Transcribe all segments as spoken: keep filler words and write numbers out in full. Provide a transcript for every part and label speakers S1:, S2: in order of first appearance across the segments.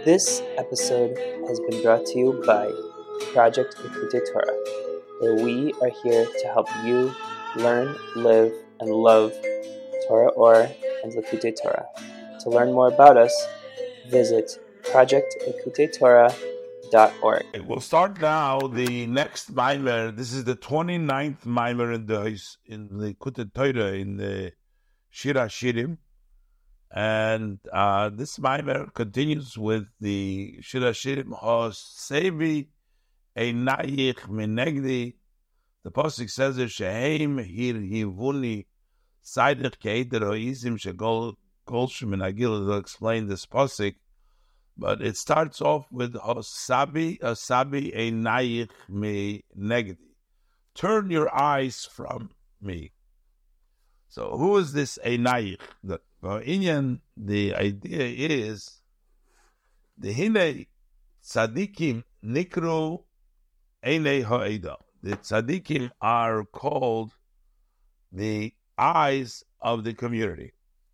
S1: This episode has been brought to you by Project Likutei Torah, where we are here to help you learn, live, and love Torah Or and Likutei Torah. To learn more about us, visit project likutei torah dot org.
S2: We'll start now the next Maimer. This is the twenty-ninth Maimer in the in the Likutei Torah in the Shira Shirim. And uh, this Maimer continues with the Shira Shirim Hosevi Einayich Minegdi. The Pasuk says that Shehem Hir Hivuni Saidich Keiter Oizim Shegol Golshim and Agil will explain this Pasuk. But it starts off with Hosabi Hosabi Einayich Minegdi. Turn your eyes from me. So who is this Einayich? The Inyan, the idea is the Hine Tzadikim Nikru Einei Ha'eda. The Tzadikim are called the eyes of the community.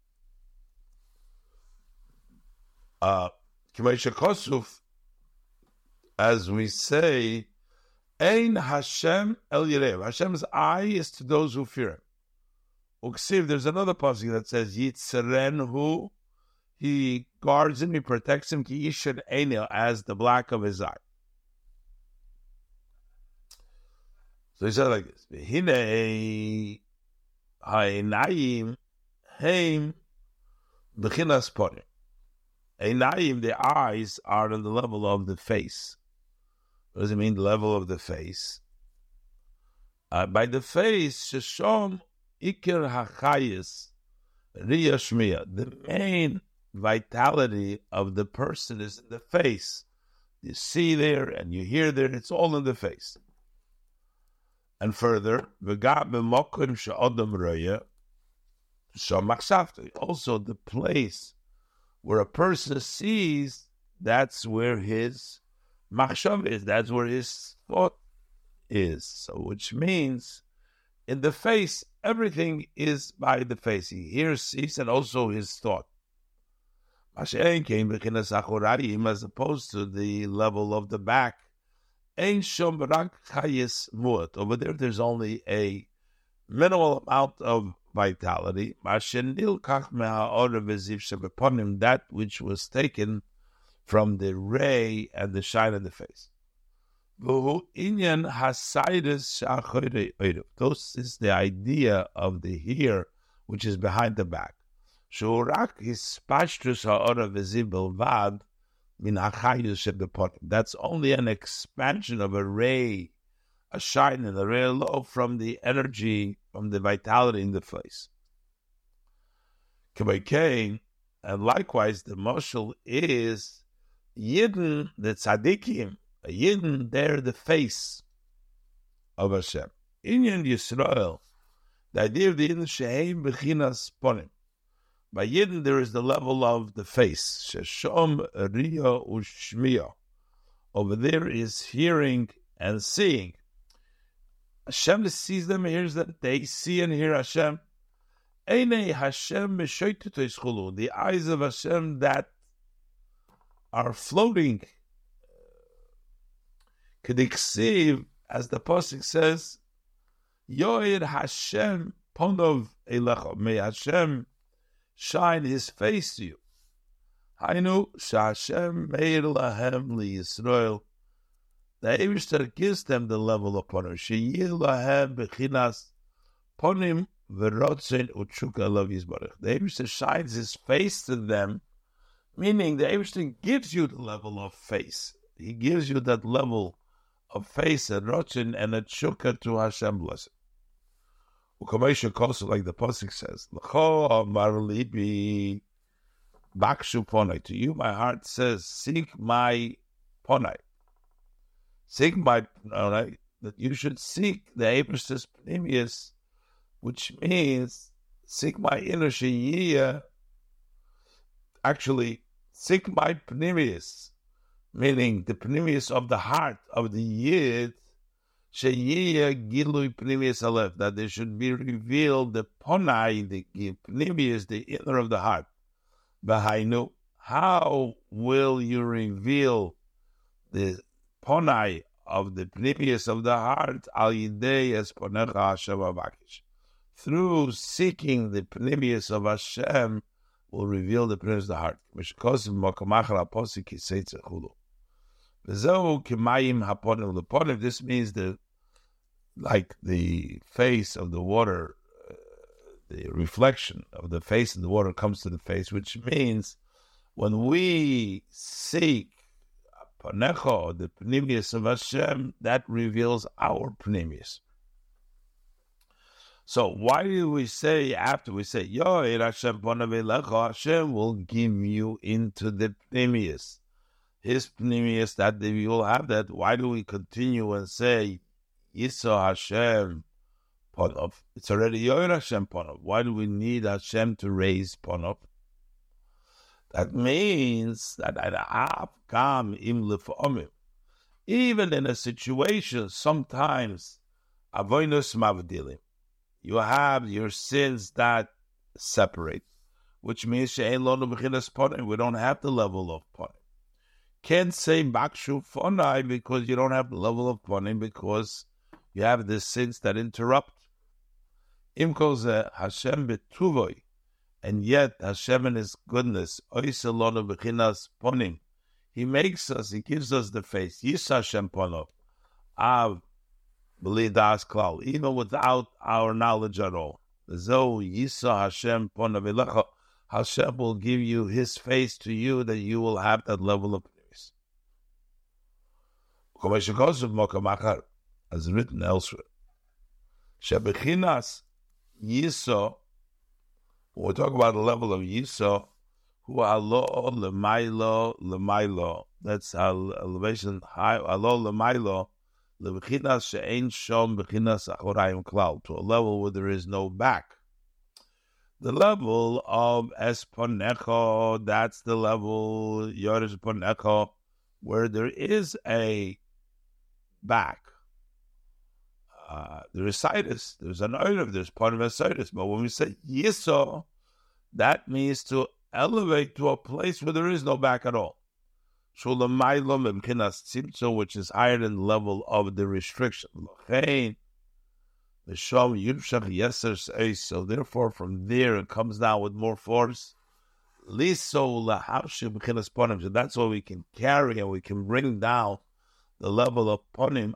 S2: Uh, Kosuf, as we say, Ein Hashem El Yerev. Hashem's eye is to those who fear him. Uksiv, there's another passage that says Yitzrenhu, he guards him, he protects him, Ki Yishad Einel, as the black of his eye. So he said like this: Hine Ha'enayim Heim B'chinas Ponim. Einayim, the eyes, are on the level of the face. What does it mean, the level of the face? Uh, by the face, Sheshom Iker HaChayis Riya Shmiya. The main vitality of the person is in the face. You see there and you hear there, it's all in the face. And further, also the place where a person sees, that's where his machshav is, that's where his thought is. So, which means, in the face, everything is by the face. He hears, sees, and also his thought. As opposed to the level of the back, over there, there's only a minimal amount of vitality. That which was taken from the ray and the shine of the face. This is the idea of the here, which is behind the back. That's only an expansion of a ray, a shine in the ray low from the energy, from the vitality in the face. And likewise, the mashal is Yidden, the tzadikim, a Yidden, they're the face of Hashem. Inyan Yisrael, the idea of the Yidden, Shehem B'chinas Ponim. By Yidden, there is the level of the face. Sheshom Riya Ushmiya. Over there is hearing and seeing. Hashem sees them, hears them, they see and hear Hashem. Einei Hashem Meshoiteto Yischulu. The eyes of Hashem that are floating. Kediksiv, as the Pasuk says, Yoed Hashem Ponov Elecha. May Hashem shine his face to you. Hainu Shashem Meir Lahem Li Yisrael. The Eibishter gives them the level of ponim. Sheyir Lahem Bechinas Ponim V'Rotzen Utshuka Lav Yisbarach. The Eibishter shines his face to them, meaning the Eibishter gives you the level of face. He gives you that level of face and Rotzen and a Tshuka to Hashem blessing. Ukamesha Kosu, like the Pasuk says, L'cho Amar Libi Bakshu Ponai. To you, my heart says, seek my Ponai. Seek my Ponai, that you should seek the Eibishter's Pnimius, which means seek my inner Sheyiyah. Actually, seek my Pnimius, meaning the Pnimius of the heart of the Yid, Sheyiyah Gilui Pnimius Aleph, that there should be revealed the Ponai, the Pnimius, the inner of the heart. V'hainu how will you reveal the ponai of the pnimius of the heart? Al yidei es ponecha Hashem avakish. Through seeking the pnimius of Hashem will reveal the pnimius of the heart. Mishkosim mokamachar aposik yiseitze chulu. V'zehu kimayim haponim leponim. This means the like the face of the water, uh, the reflection of the face in the water comes to the face, which means when we seek Panecho, the Pnimius of Hashem, that reveals our Pnimius. So why do we say, after we say, Yo, Hashem Ponavelecho, Hashem will give you into the Pnimius, His Pnimius, that you will have that. Why do we continue and say, Yiso Hashem Ponov? It's already Yo Hashem Ponov. Why do we need Hashem to raise Ponov? That means that even in a situation, sometimes avoinus mavdilim, you have your sins that separate, which means we don't have the level of ponim. Can't say bakshu fonai because you don't have the level of ponim because you have the sins that interrupt. Imkoze Hashem betuvoi. And yet, Hashem in His goodness, He makes us, He gives us the face. Yis Hashem Ponov, Av B'lidas Klal, even without our knowledge at all. Zo Yisa Hashem Ponov, Hashem will give you His face to you, that you will have that level of peace. As written elsewhere, Shebechinas Yisa. When we talk about the level of Yiso, who alo lemailo lemailo. That's our elevation high. Alo lemailo lebechinas she'ein shom bechinas achorayim klal, to a level where there is no back. The level of Esponecho, that's the level Yoresh Ponecho, where there is a back. Uh, there is situs, there's an oirav, there's part of a situs. But when we say yiso, that means to elevate to a place where there is no back at all. Which is higher than the level of the restriction. So therefore, from there it comes down with more force. So that's why we can carry and we can bring down the level of ponim,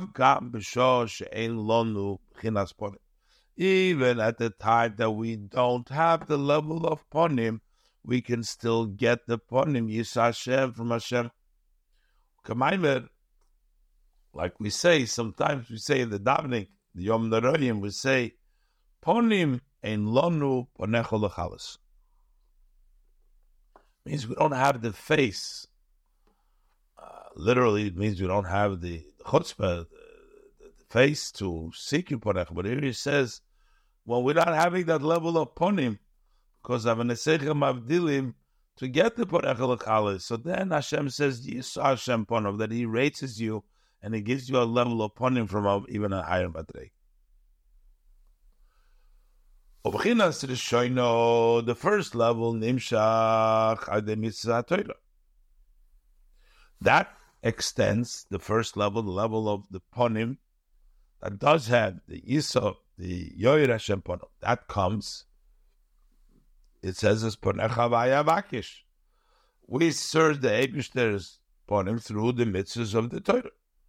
S2: even at the time that we don't have the level of ponim, we can still get the ponim, Yis Hashem from Hashem. Like we say, sometimes we say in the davening, the Yom Naroyim, we say, ponim ein lonu ponecho lechalas. Means we don't have the face. Literally, it means we don't have the chutzpah, the, the face to seek you ponech. But here he says, well, we're not having that level of ponim, because of an esechem avdilim, to get the ponech l'chalis. So then Hashem says, Yis Hashem ponov, that He raises you, and He gives you a level of ponim from a, even a higher madrei. The first level, nimshach adei mitzvah Torah. That extends the first level, the level of the ponim, that does have the Yisov, the Yoyer Hashem ponim. That comes, it says, as ponecha v'ayavakish. We serve the Eibishter's ponim through the mitzvahs of the Torah.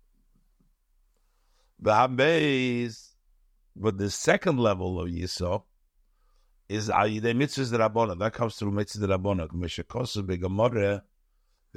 S2: But the second level of Yisov is the mitzvahs de Rabbona. That comes through mitzvahs de Rabbona. Meshekosov begamoreh. The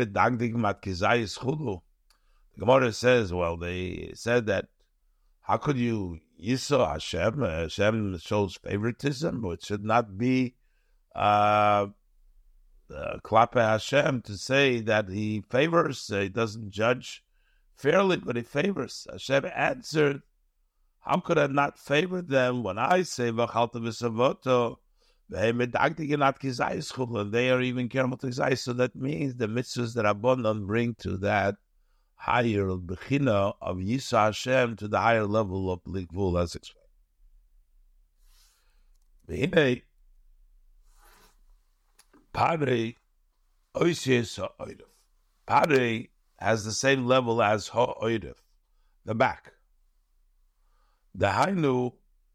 S2: Gemara says, well, they said that, how could you, Yiso Hashem, Hashem shows favoritism, it should not be uh, uh, Klape Hashem to say that He favors, uh, He doesn't judge fairly, but He favors. Hashem answered, how could I not favor them when I say, V'chalta v'savoto, and they are even careful to exercise. So that means the mitzvahs that Rabbanan bring to that higher bechina of Yisa Hashem, to the higher level of Likvul, as explained. Pare Oisius ha'oidef. Pare has the same level as ha'oidef, the back. The hainu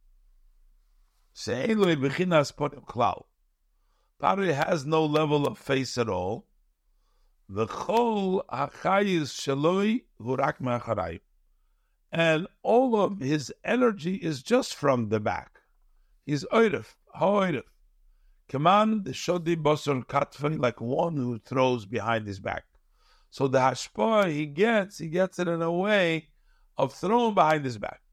S2: se'eloi b'chinas ponim klal. Pare has no level of face at all. The chol hachayis sheloi hurak ma'acharayim. And all of his energy is just from the back. He's oidef, ha'oidef. Kaman the shodi bosor katfei, like one who throws behind his back. So the hashpah he gets, he gets it in a way of throwing behind his back.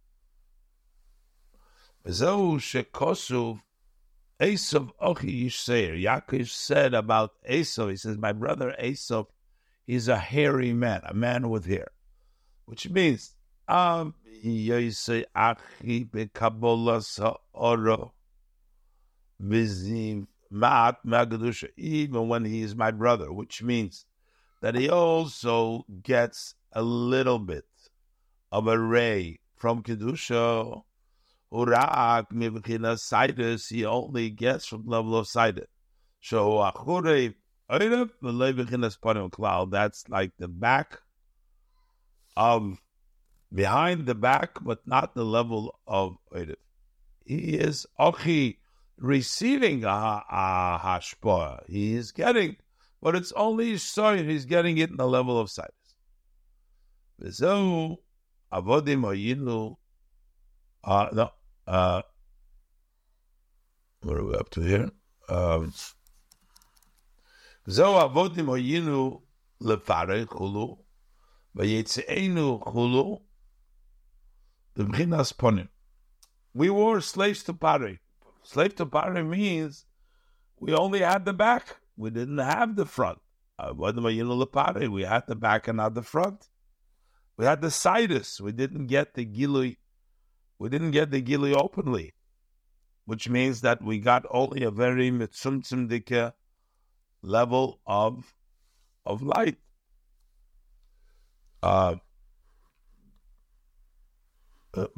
S2: Zeu shekosuv Esav ochi yishseir. Yaakov said about Esav, he says, my brother Esav, he's a hairy man, a man with hair. Which means, um, yosei achi bekabolas ha'oro v'ziv ma'at ma'gadusha, even when he is my brother, which means that he also gets a little bit of a ray from Kedusha. Urak mivchina sidus, he only gets from the level of sidus. So achure oirev v'leivichinas panim klal. That's like the back of, behind the back, but not the level of oirev. He is ochi receiving a, a hashpah. He is getting, but it's only sorry he's getting it in the level of sidus. V'zeu avodim oyinu. Uh, no, uh, what are we up to here? Um, Zo avodim oyinu lefare chulu, vayetzeinu chulu, b'chinas ponim. We were slaves to Pare. Slave to Pare means we only had the back. We didn't have the front. Avodim oyinu lepare. We had the back and not the front. We had the sidus. We didn't get the gilui. We didn't get the gili openly, which means that we got only a very mitzumtzum dike level of of light. Uh, but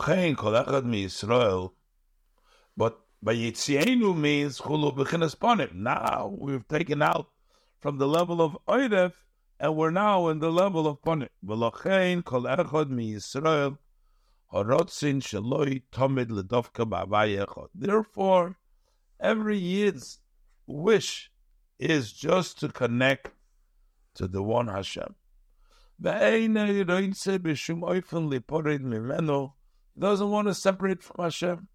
S2: by Yitzienu means chulu b'chinas ponim. Now we've taken out from the level of oidef, and we're now in the level of ponim. V'lochein kol echad mi Yisrael. Therefore, every Yid's wish is just to connect to the one Hashem. He doesn't want to separate from Hashem.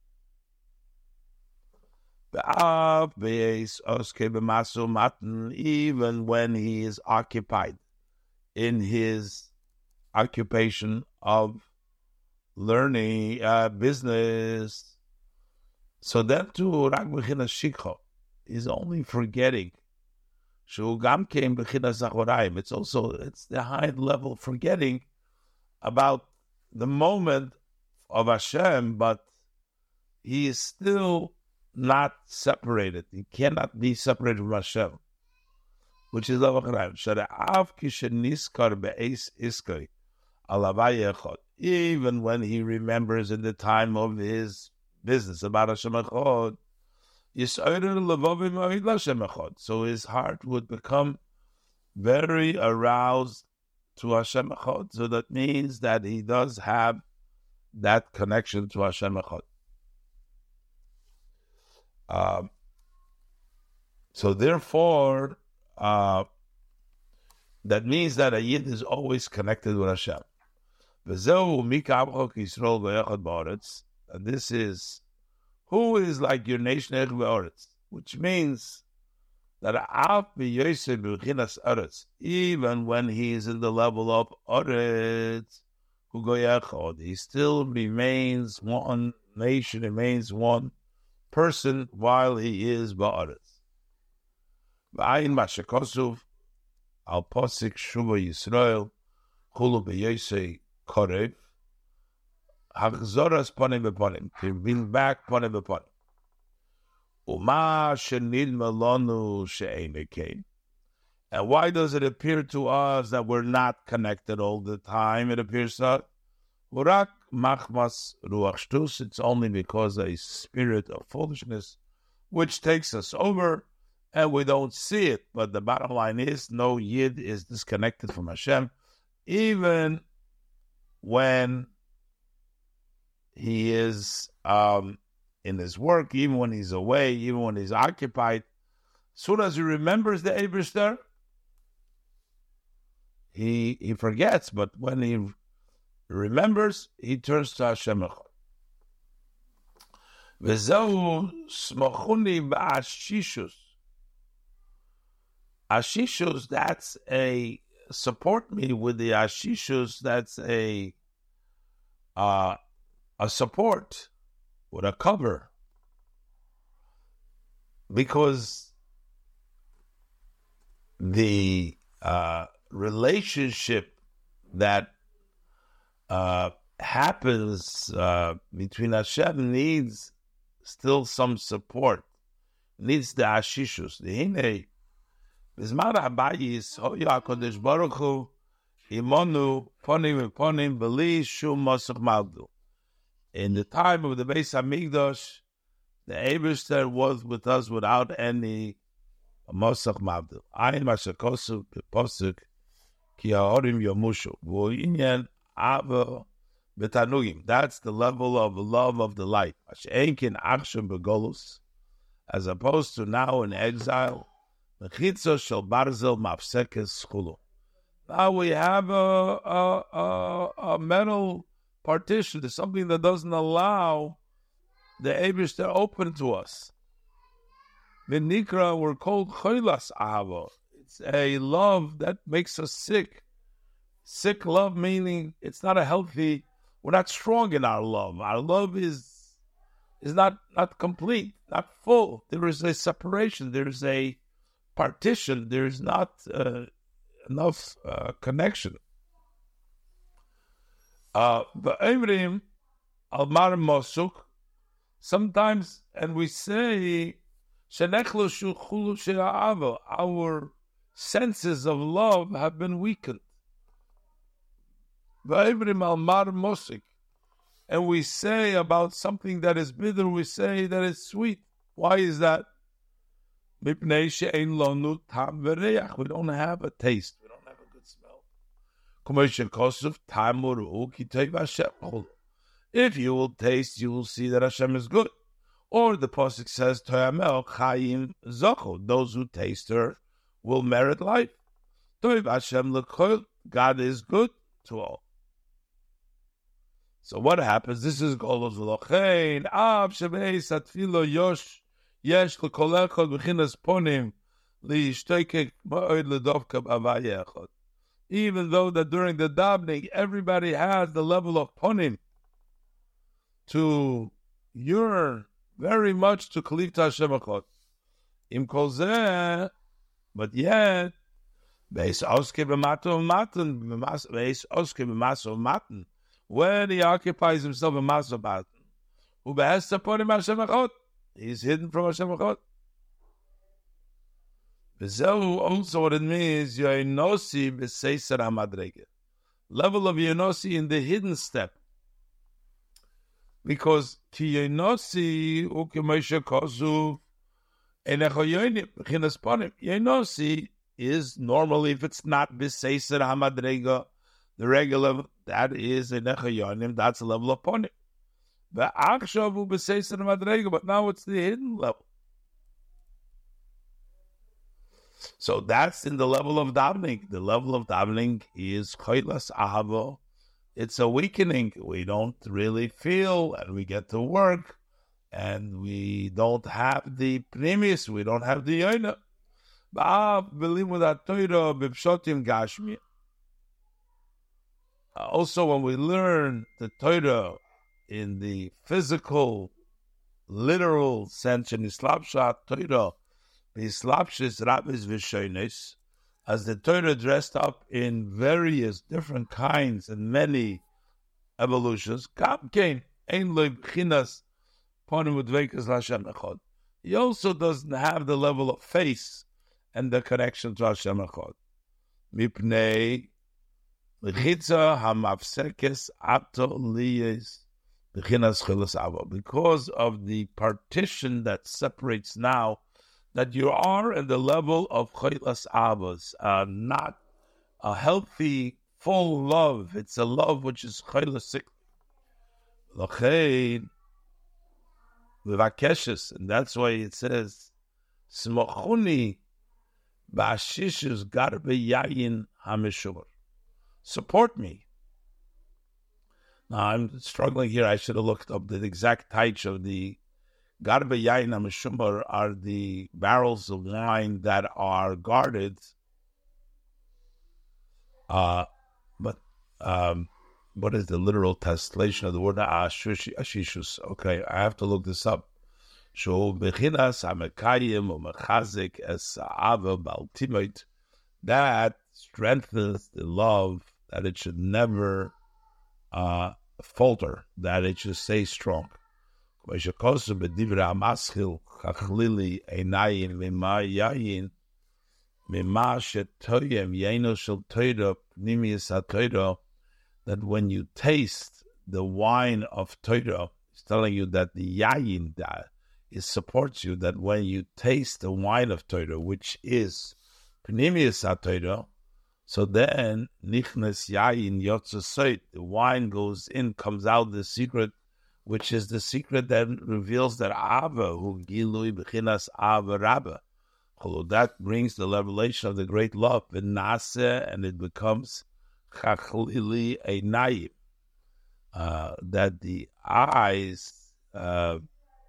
S2: Even when he is occupied in his occupation of learning, uh, business. So that too, Rak B'chinas Shikha is only forgetting. Shugam came B'chinas Zachoraim. It's also, it's the high level forgetting about the moment of Hashem, but he is still not separated. He cannot be separated from Hashem, which is Zachoraim. Shada'av Kisheniskar Be'ez Iskari Alavai Echot. Even when he remembers in the time of his business about Hashem Echad, so his heart would become very aroused to Hashem Echad. So that means that he does have that connection to Hashem Echad. Uh, so therefore, uh, that means that a Yid is always connected with Hashem. And this is, who is like your nation, which means that even when he is in the level of Oretz, he still remains one nation, remains one person while he is Ba'aretz. V'ayin mashakosuf al posik shuva Yisrael chulu b'yosei korev hachzoras ponim b'ponim, to bring back ponim b'ponim. Uma shenid melonu she'ein ekain. And why does it appear to us that we're not connected all the time? It appears that Urak machmas ruach shtus. It's only because a spirit of foolishness which takes us over. and we don't see it. But the bottom line is, no Yid is disconnected from Hashem, even when he is um, in his work, even when he's away, even when he's occupied. As soon as he remembers the Eibishter, he he forgets. But when he remembers, he turns to Hashem. V'zehu smochuni b'ashishus. Ashishus, that's a, support me with the ashishus, that's a uh, a support with a cover. Because the uh, relationship that uh, happens uh, between Hashem needs still some support, needs the ashishus. The hine, bizman habayis hoya HaKadosh Baruch Hu imonu ponim v'ponim b'li shum masach maldu. In the time of the Beis Hamikdash, the Eibishter was with us without any masach maldu. Ayin mashakosu b'posuk ki ha'orim yomushu v'inyan ava b'tanugim. That's the level of love of the light. Mashenkin achshem b'golus, as opposed to now in exile. Now we have a, a, a, a metal partition. There's something that doesn't allow the Eibush to open to us. The Nikra, we're called Choilas Ahava. It's a love that makes us sick. Sick love meaning it's not a healthy, we're not strong in our love. Our love is is not, not complete, not full. There is a separation. There is a partition. There is not uh, enough uh, connection. Uh, sometimes, and we say, our senses of love have been weakened. And we say about something that is bitter, we say that it's sweet. Why is that? We don't have a taste. We don't have a good smell. If you will taste, you will see that Hashem is good. Or the Pasuk says, those who taste her will merit life. God is good to all. So what happens? This is Golos V'lochein. Av shebeis atfilo yosh yesh l'kol echad b'chinas ponim li'yishtekek ma'od l'dovka b'avaya echad. Even though that during the davening everybody has the level of ponim to yearn very much to Kaliv Hashem echad. Im kol zeh, but yet beis oske b'mato maten beis oske b'maso maten. When he occupies himself in Masabat, who behest upon him Hashem Echad, he's hidden from Hashem Echad. V'zehu also what it means, Yoinosi b'seiser hamadrege. Level of Yoinosi in the hidden step. Because ki Yoinosi u'kemoshe kosu enecho yoinim b'chinas ponim. Yoinosi is normally, if it's not b'seiser hamadrege, the regular, that is a nechayonim, that's a level of ponim. But now it's the hidden level. So that's in the level of davening. The level of davening is choilas ahava. It's a weakening. We don't really feel, and we get to work, and we don't have the pnimis, we don't have the yoina. Also, when we learn the Torah in the physical, literal sense, in Islapshat Torah, Islapshis Rabbis Vishonis, as the Torah dressed up in various different kinds and many evolutions, Kapkein, Ein Lo B'chinas Ponim Udveikas L'Hashem Echad. He also doesn't have the level of face and the connection to Hashem Echad. Mipnei because of the partition that separates now that you are in the level of Chaylas Abbas, uh, not a healthy, full love. It's a love which is Chaylas Sikli. L'chein, V'vakeshes, and that's why it says, Smachuni ba'ashishus garbe yayin hamishur. Support me. Now, I'm struggling here. I should have looked up the exact types of the garbe yayin hamishur are the barrels of wine that are guarded. Uh, but um, what is the literal translation of the word ashishus? Okay, I have to look this up. That strengthens the love, that it should never uh, falter, that it should stay strong. As the that when you taste the wine of Torah, it's telling you that the yayin that it supports you, that when you taste the wine of Torah, which is Pnimius HaTorah, so then Nichnas Yayin Yotzaseit, the wine goes in, comes out the secret, which is the secret that reveals that Ava, who Gilui B'chinas Ava Rabba, that brings the revelation of the great love, V'naseh, and it becomes Chachlili Einayim, uh, that the eyes uh,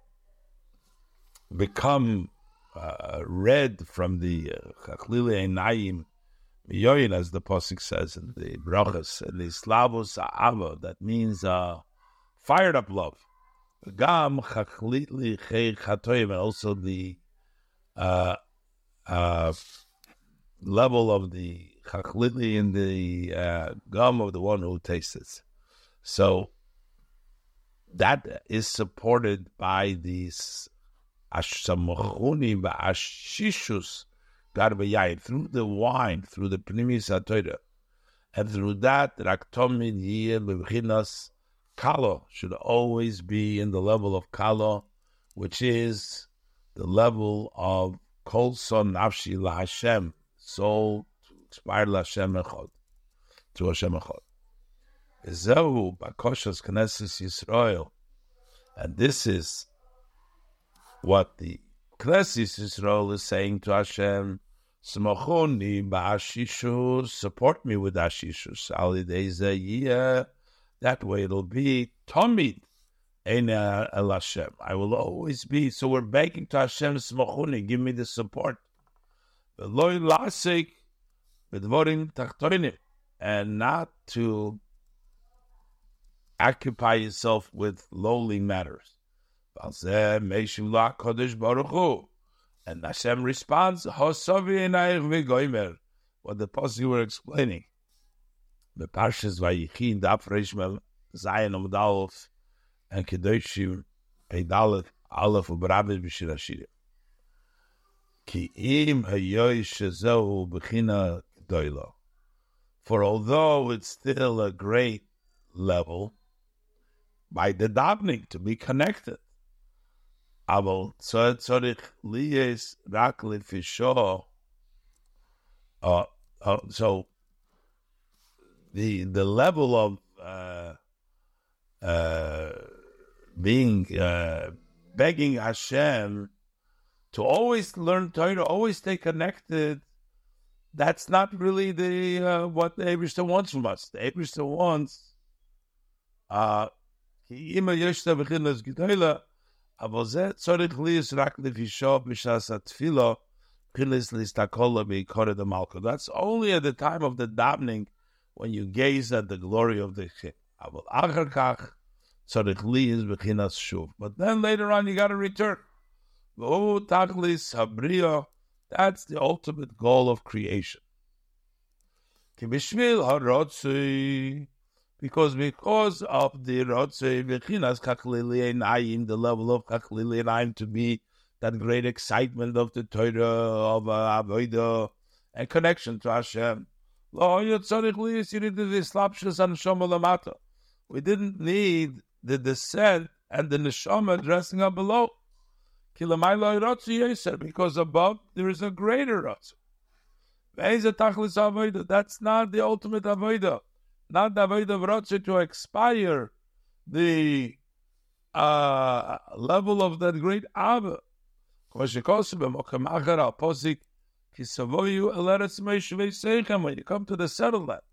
S2: become uh, red from the Chachlili Einayim Miyoyin, as the Pasuk says in the Brachas, and the Slavos Ava, that means uh, fired up love. Gam Chachlili Chei Chatoyim, and also the uh, uh, level of the Chachlili in the uh, gum of the one who tastes it. So that is supported by these Ashsamachuni Ba'ashishus Garbayai, through the wine, through the Pnimis HaTorah. And through that, Raktomid Yeh B'Bchinas Kalo should always be in the level of Kalo, which is the level of Kol Son Nafshi LaHashem, soul to expire LaHashem Echad, to Hashem Echad. Zehu Bakoshas Knesset Yisrael, and this is what the Knesset Yisrael is saying to Hashem, Smachoni ba'ashishus, support me with ashishus. Alidei that way it'll be Tomid Eina El Hashem. I will always be. So we're begging to Hashem, Smachoni, give me the support. V'loi lasik b'dvorim tachtonim, and not to occupy yourself with lowly matters. And Hashem responds, what the Pasuk were explaining. The Parshas Vayichin, Daf Reish Zayin Amud Aleph, and Kedoshim Peidalef Aleph U'Barabbis B'Shir Hashirim. Ki im hayoy shezehu b'china gdoila. For although it's still a great level, by the davening to be connected, Aval tzorich liyes rak lefisho. Uh, uh, so the the level of uh, uh, being uh, begging Hashem to always learn Torah, always stay connected, that's not really the uh, what the Eibishter wants from us. The Eibishter wants uh ima yeshta b'chinas g'doila. That's only at the time of the davening when you gaze at the glory of the King. But then later on you got to return. That's the ultimate goal of creation. Because because of the Rotzei V'chinas Chachlili Einayim, the level of Chachlili Einayim to be that great excitement of the Torah, of uh, Avodah, and connection to Hashem. We didn't need the descent and the neshama dressing up below. Because above there is a greater Ratzu. That's not the ultimate avodah. Not the avodah of Ratzu to expire the uh, level of that great Abba. When you come to the settled land,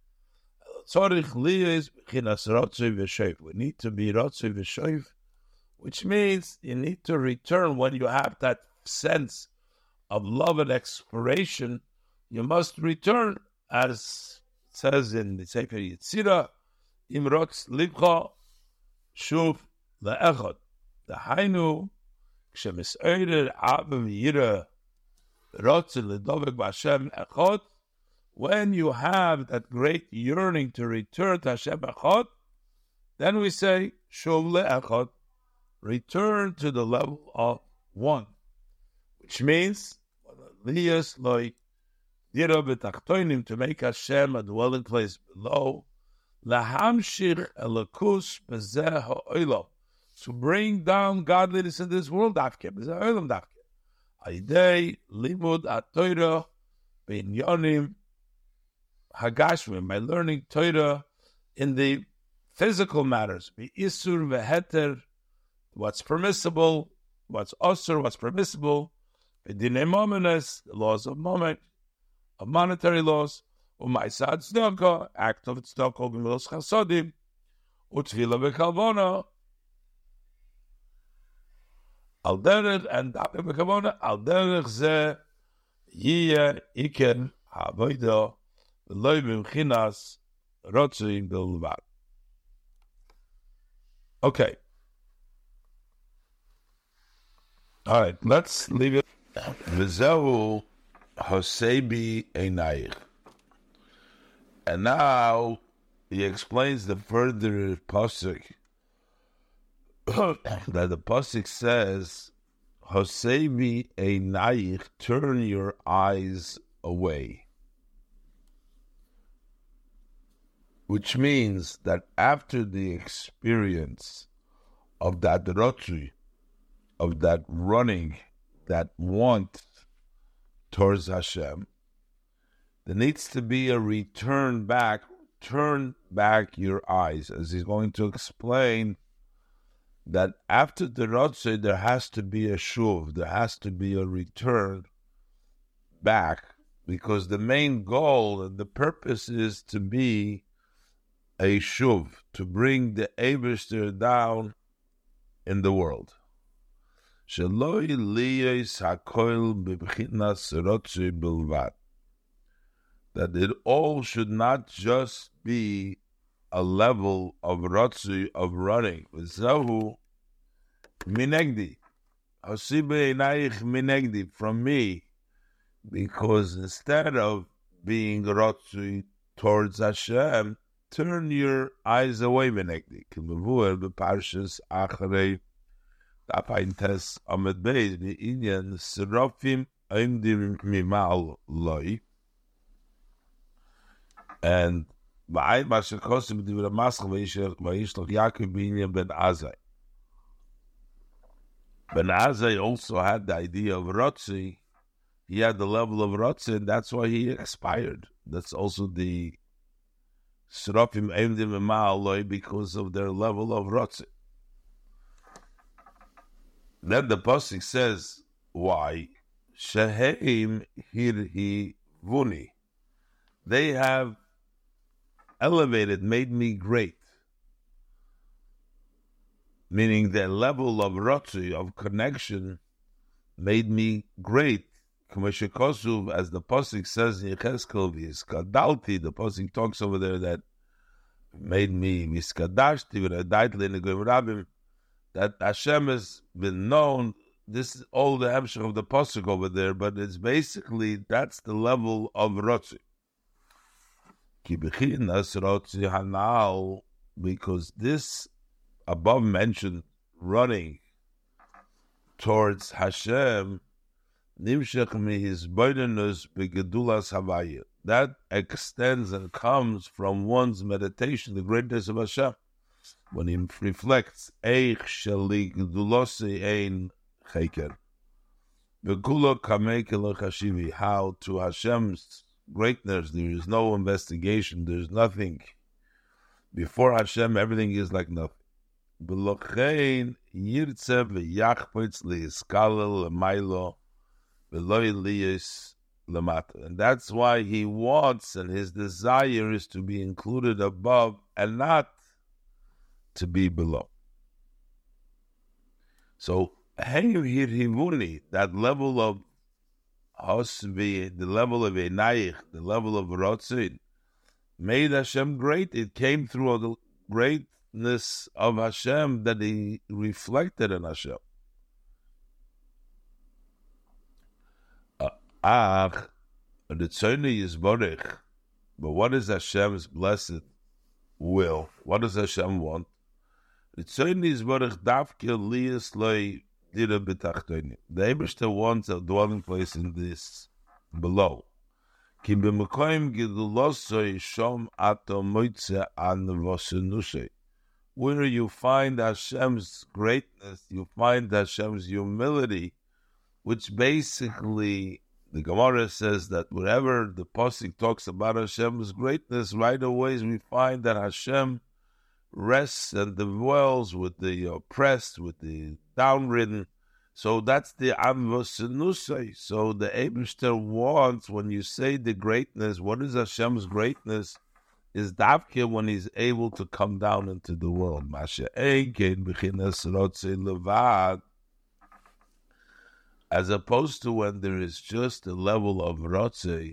S2: we need to be Ratzu v'shoiv, which means you need to return when you have that sense of love and exploration. You must return, as it says in the Sefer Yetzirah, Imrotz Libcha Shuv Le'echad. The Hainu, Kshemis'oirer Abba V'yira Rotze L'dovek B'Hashem Echad. When you have that great yearning to return to Hashem Echad, then we say, Shuv Le'echad, return to the level of one, which means, Liyas Loi Dira B'Tachtoinim, to make Hashem a dwelling place below, Lahamshir Elokus B'Zeh Ha'olam, to bring down godliness in this world, Dafke, B'Zeh Ha'olam Dafke, Aidei Limud HaTorah B'Inyonim Hagashmim, by learning Torah in the physical matters, B'Isur V'Heter, what's permissible, what's osur, what's permissible, B'Dinei Momenes, the laws of moment, of monetary laws, U'Maisa Tzedakah, act of Tzedakah, Gemilos Chasodim, U'Tfila B'Kalvona, Al Derech, and Dapeh B'Kalvona, Al Derech Zeh, Yiyeh Iker Ha'avodah, V'loi B'Mchinas, Rotzuim B'Lvad. Okay. All right, let's leave it. V'zehu Hosebi Einayich. And now he explains the further pasuk that the pasuk says, Hosebi Einayich, turn your eyes away. Which means that after the experience of that rotri, of that running, that want towards Hashem, there needs to be a return back, turn back your eyes, as he's going to explain that after the Ratzah, there has to be a shuv, there has to be a return back, because the main goal and the purpose is to be a shuv, to bring the Eibishter down in the world. Sheloi liyos hakoil b'bchinas rotzui bilvad. That it all should not just be a level of rotzui, of running. V'zahu minegdi. Hosibe einayich minegdi, from me. Because instead of being rotzui towards Hashem, turn your eyes away minegdi. K'mevuel b'parshas acharei Apaintes Ahmed Beis B'inyan Serafim Aimdim Mimal Loi, and Ba'ay Mashakosim B'divra Maschal V'yishlach Yaakov B'inyan Ben Azai. Ben Azai also had the idea of Rotzi. He had the level of Rotzi, and that's why he expired. That's also the Serafim Aimdim Mimal Loi, because of their level of Rotzi. Then the pasuk says, why? Sheheim hirhi vuni. They have elevated, made me great. Meaning their level of rotzi, of connection, made me great. K'meshikosuv, as the pasuk says in Yechezkel, v'yiskadalti, the pasuk talks over there that made me v'yiskadashti, v'nadaitli negoim rabim, that Hashem has been known. This is all the hemshech of the pasuk over there, but it's basically, that's the level of rotzi. Ki b'chinas rotzi hanal, because this above mentioned running towards Hashem, nimshech mi his boidenus begedulas havaya, that extends and comes from one's meditation, the greatness of Hashem. When he reflects, Eich sheli gedulosi ein Cheker. V'kulo kamek elo chashivi. How to Hashem's greatness, there is no investigation, there's nothing. Before Hashem, everything is like nothing. V'lochein yirtze v'yachpitz li'iskalel l'maylo v'lo yiliyis l'mata. And that's why he wants, and his desire is to be included above and not to be below. So, Hivuni, that level of Hosvi, the level of Einayich, the level of Rotzin, made Hashem great. It came through the greatness of Hashem that he reflected in Hashem. Ach, the Tzoni is Borech. But what is Hashem's blessed will? What does Hashem want? The Tzoni is Borech Davke Liyas Loi Dira B'Tachtoini. The Eibishter wants a dwelling place in this below. Ki b'mekoyim gidulosoi shom ato moitze an vosenushe. Where you find Hashem's greatness, you find Hashem's humility, which basically the Gemara says that wherever the Pasuk talks about Hashem's greatness, right away we find that Hashem rests and dwells with the oppressed, with the downridden. So that's the Amvosenusai. So the Eibishter wants, when you say the greatness, what is Hashem's greatness? Is Davke when he's able to come down into the world. Masha Eikein B'chinas Rotzei Levad. As opposed to when there is just a level of Rotzei,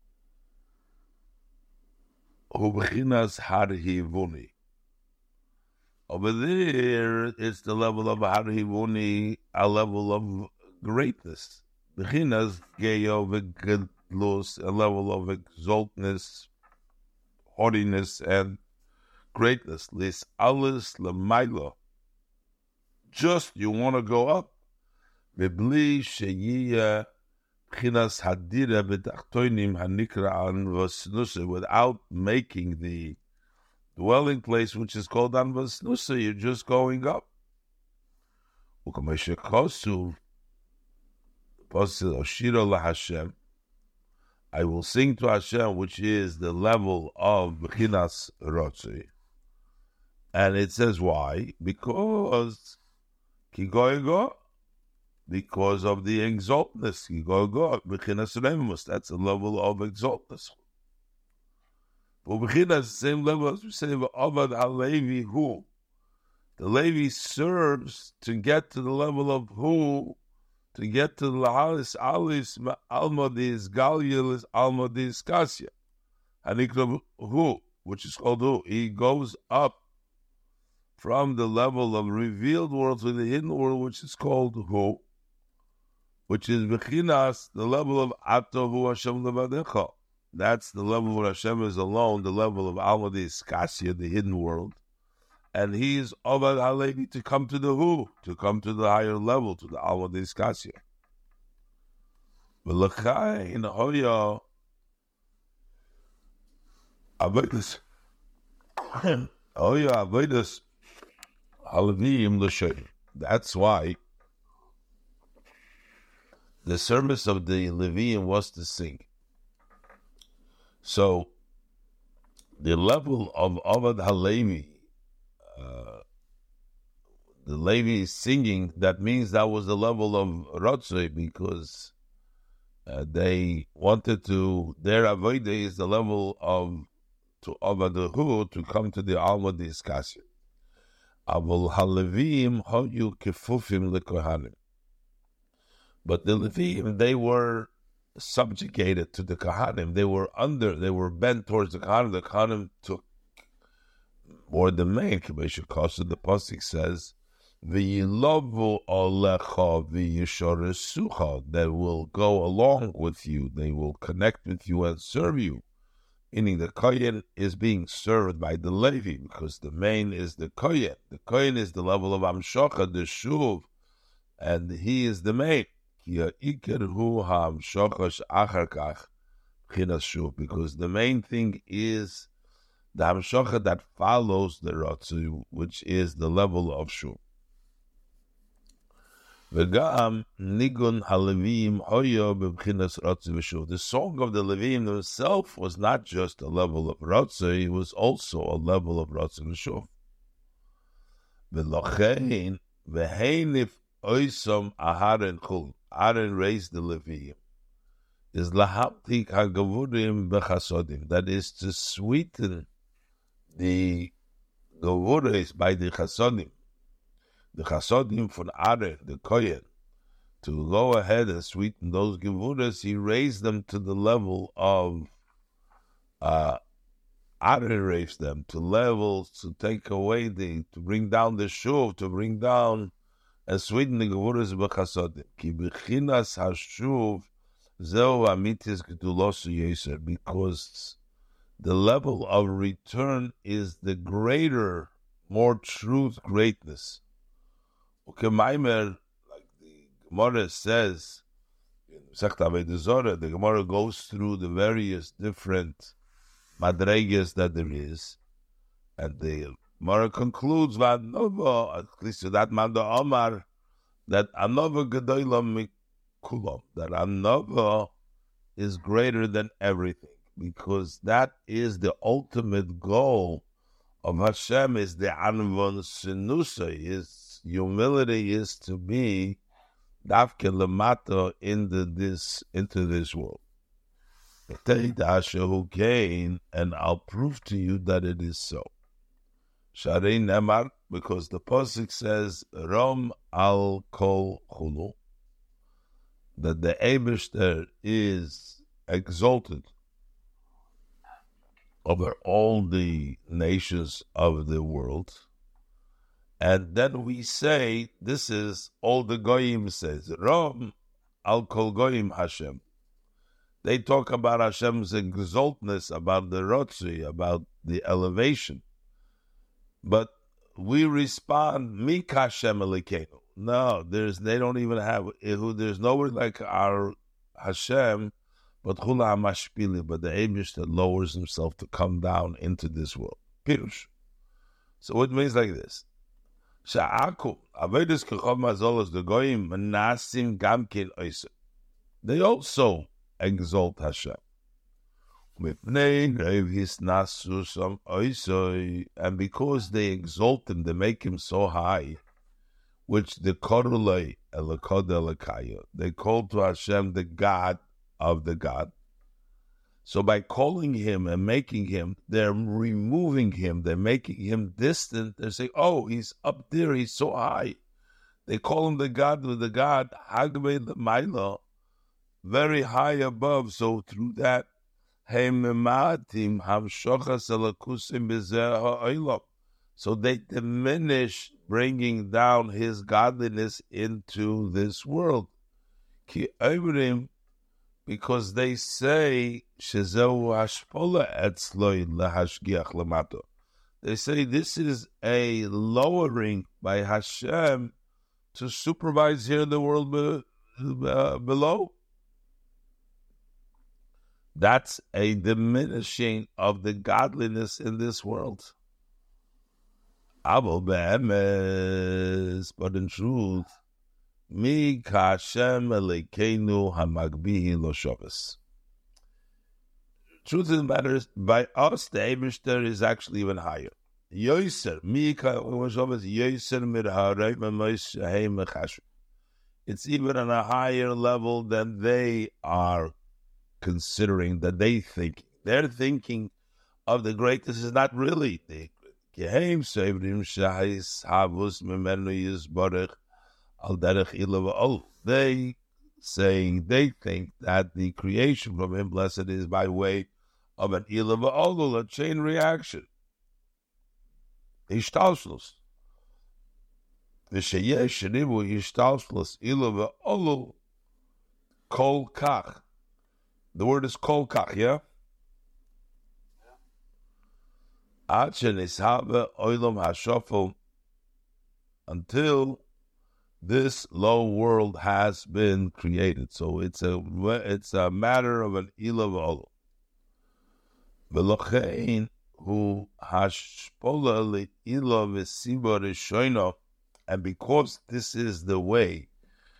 S2: Hu B'chinas Harhivuni. Over there, it's the level of Harhivuni, a level of greatness. B'chinas Geyo V'gedlus, a level of exaltness, haughtiness, and greatness. Lis alis l'maylo. Just you want to go up. V'bli sheyiya b'chinas hadira b'tachtoinim hanikra an v'snusa, without making the dwelling place which is called an v'snusa, you're just going up. U'kameshe kosu posil oshiro laHashem, I will sing to Hashem, which is the level of B'chinas Rotzi. And it says why? Because Kigoigo, because of the exaltness. Kigoigo, B'chinas Remus, that's a level of exaltness. For B'chinas, same level as we say, Avad HaLevi, who? The Levi serves to get to the level of who? To get to the Lahalis Alis Almadis Galialis Almadis Kasya. Hanikra who, which is called who? He goes up from the level of revealed world to the hidden world, which is called who, which is B'chinas, the level of Atohu Hashem Levadecha. That's the level where Hashem is alone, the level of Almadis Kasya, the hidden world. And he is Ovad HaLevi to come to the who, to come to the higher level, to the Almadis Kasya. V'lachai in Hoya Avodas Hoya Avodas HaLevim L'Shoy. That's why the service of the Leviim was to sing. So the level of Ovad HaLevi, Uh, the Levi is singing, that means that was the level of Rotzei, because uh, they wanted to, their Avodah is the level of to Avadahu, to come to the Alma Diskasya. Avol HaLevim Hoyu Kefufim LeKohanim. But the Levim, they were subjugated to the Kohanim. They were under, they were bent towards the Kohanim. The Kohanim took more the main Kabbalah Kosa. The Pasuk says, "V'yilavu alecha v'yishoresucha," that will go along with you, they will connect with you and serve you. Meaning the Kohen is being served by the Levi, because the main is the Kohen. The Kohen is the level of Amshocha, the Shuv, and he is the main. Because the main thing is the Hamshocha that follows the Rotzu, which is the level of Shuv. V'gam nigun halevim hoyo b'bchinas rotzi v'shuv. The song of the Levim themselves was not just a level of rotzi, it was also a level of rotzi v'shuv. V'lochein v'heinif oisom aharen chul. Aaron raised the Levim. Is lahamtik hagavurim b'chasodim. That is to sweeten the gavuris by the chasodim. The chasodim from Aaron, the Kohen, to go ahead and sweeten those gevuras, he raised them to the level of uh, Aaron raised them to levels to take away the, to bring down the shuv, to bring down and sweeten the gevuras b'chasodim. Ki b'chinas hashuv zeu amitis gedulosu yeser, because the level of return is the greater, more truth greatness. Ukemaimer, like the Gemara says in Masechet Avodah Zarah, the Gemara goes through the various different madreges that there is, and the Gemara concludes that Anova, at least to that man the Omar, that Anova gedola mikulam, that Anova is greater than everything, because that is the ultimate goal of Hashem, is the Anvon Sinusa, is humility is to be dafke lemata in the this into this world. And I'll prove to you that it is so. Sharei Nemar, because the pasuk says Rom al kol chulu, that the Eibishter is exalted over all the nations of the world. And then we say, this is all the Goyim says, Rom al kol Goyim Hashem. They talk about Hashem's exaltness, about the Rotzi, about the elevation. But we respond, Mik Hashem Elikenu. No, there's they don't even have, there's nobody like our Hashem, but Chula HaMashpili, but the Eibush that lowers himself to come down into this world. Pirush. So it means like this. Sha'akum, Avedis Kechov Mazolos, the Goyim, Manasim Gamkin Oisem. They also exalt Hashem. And because they exalt him, they make him so high, which the Korulei Elokod Elokaya, they call to Hashem the God of the God. So by calling him and making him, they're removing him, they're making him distant. They're saying, oh, he's up there, he's so high. They call him the God of the God, Hagbe Maila, very high above. So through that, so they diminish bringing down his godliness into this world. Because they say, they say this is a lowering by Hashem to supervise here in the world be, uh, below. That's a diminishing of the godliness in this world. But in truth, Mi Hashem Elokeinu Hamagbihi Lo Shavas. Truth of the matter is, by us, the Eibishter is actually even higher. Yoser, Mi Shavas Yoser Mir Harei Memois Shehei Mechashu. It's even on a higher level than they are considering, that they think. They're thinking of the greatness is not really the Geheim Seivrim Shahis Havus Memenu Yisbarech. They saying they think that the creation from him, blessed, is by way of an ilah v'olul, a chain reaction. Ishtalshlus. V'sheyeh shenivu ishtalshlus ilah v'olul kol kach. The word is kol kach, yeah? Ad shenishabe oilam hashofel, until this low world has been created. So it's a it's a matter of an ilah v'olul. V'lochein hu hashpola le'ilah v'siba rishono, and because this is the way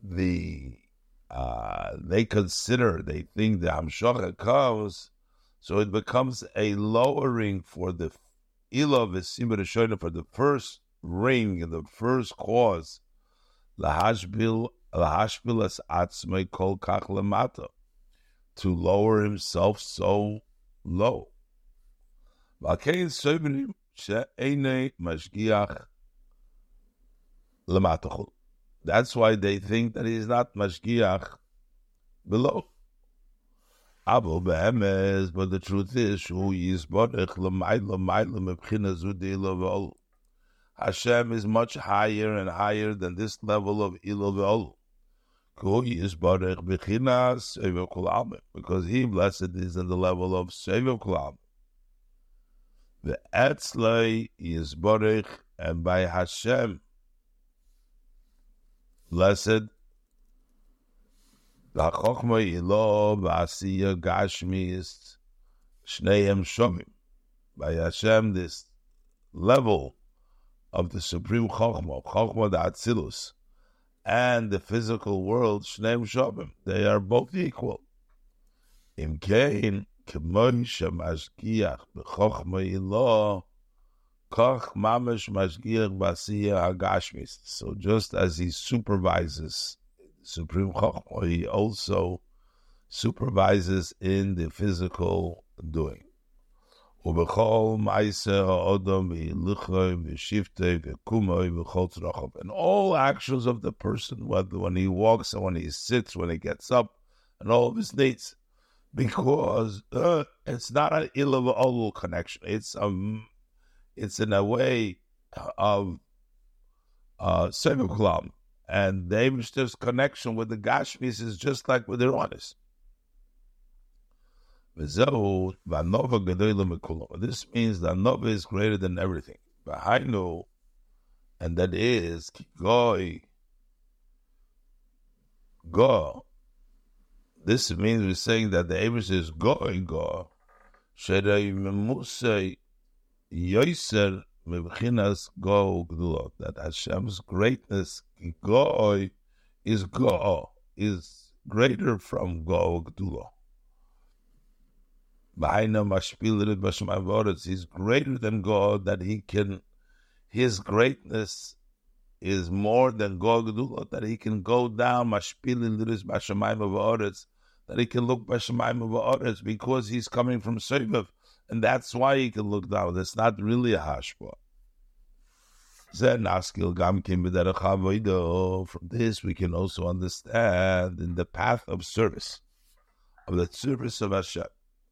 S2: the uh, they consider, they think the Hamshacha comes, so it becomes a lowering for the Ilah V'Simba Rishona, for the first ring, the first cause, Lahashbil Lahashbil as Atzmei Kol Kach Lamata, to lower himself so low. V'Alkein Soverim She'enei Mashgiach Lamatachul. That's why they think that he's not mashgiach below. Abu be'emes, but the truth is, Shu yisborech l'mayla mayla mebchina zudi ilah. Hashem is much higher and higher than this level of ilah v'ol. Ku yisborech b'china seviv kol almin, because he, blessed, is in the level of seviv kol almin. Ve'etzlei yisborech, and by Hashem, blessed, the Chochma Ilo V'Asiya Gashmis Shneim Shomim. By Hashem, this level of the supreme Chochma, Chochma the Atzilus, and the physical world, Shneim Shomim, they are both equal. Im Kein K'moy Shemashgiach B'Chochma Ilo Koch Mamash Mashgiach B'Asiya Hagashmis. So just as he supervises Supreme Chochmah, he also supervises in the physical doing. Ubechol Ma'aseh Ha'odam V'Yiluchoi V'Shiftei V'Kumoi V'Chol Tzrachov. And all actions of the person, whether when he walks and when he sits, when he gets up, and all of his needs. Because uh, it's not an ilah v'olul connection. It's a It's in a way of uh, Seviv Kulam. And the Eibishter's connection with the Gashmis is just like with the Ronis. This means that Nova is greater than everything. B'hainu, and that is, Goy, Go. This means we're saying that the Eibishter is Goy, Go. Shedai Memusei, Yoiser Mebchinas Go Gdulot, that Hashem's greatness, Go, is Go, is greater from Go Gdulot. He's greater than God, that he can, his greatness is more than Go Gdulot, that he can go down, Mashpilin Liris Bashamayim V'Oretz, that he can look Bashamayim V'Oretz, because he's coming from Seviv. And that's why he can look down. It's not really a hashba. From this, we can also understand in the path of service, of the service of Hashem.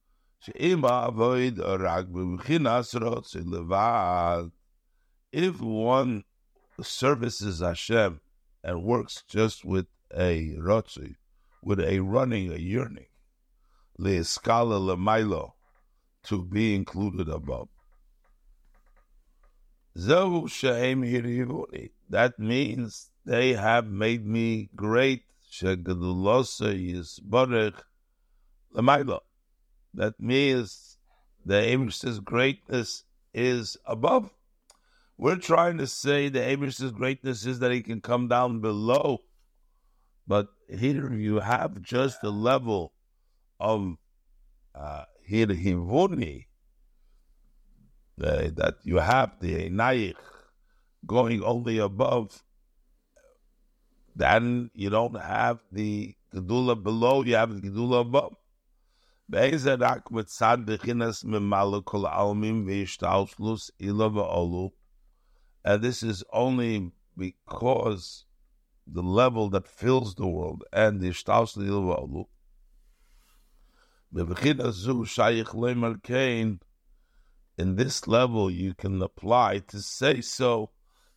S2: If one services Hashem and works just with a rotzi, with a running, a yearning, le'eskala le'mailo, to be included above. That means they have made me great. That means the Eibishter's greatness is above. We're trying to say the Eibishter's greatness is that he can come down below. But here you have just the level of uh, Hirhivuni, that you have the Einayich going only above, then you don't have the Gedula below, you have the Gedula above. And this is only because the level that fills the world and the Ishtaus Ilah V'Olu. In this level, you can apply to say so.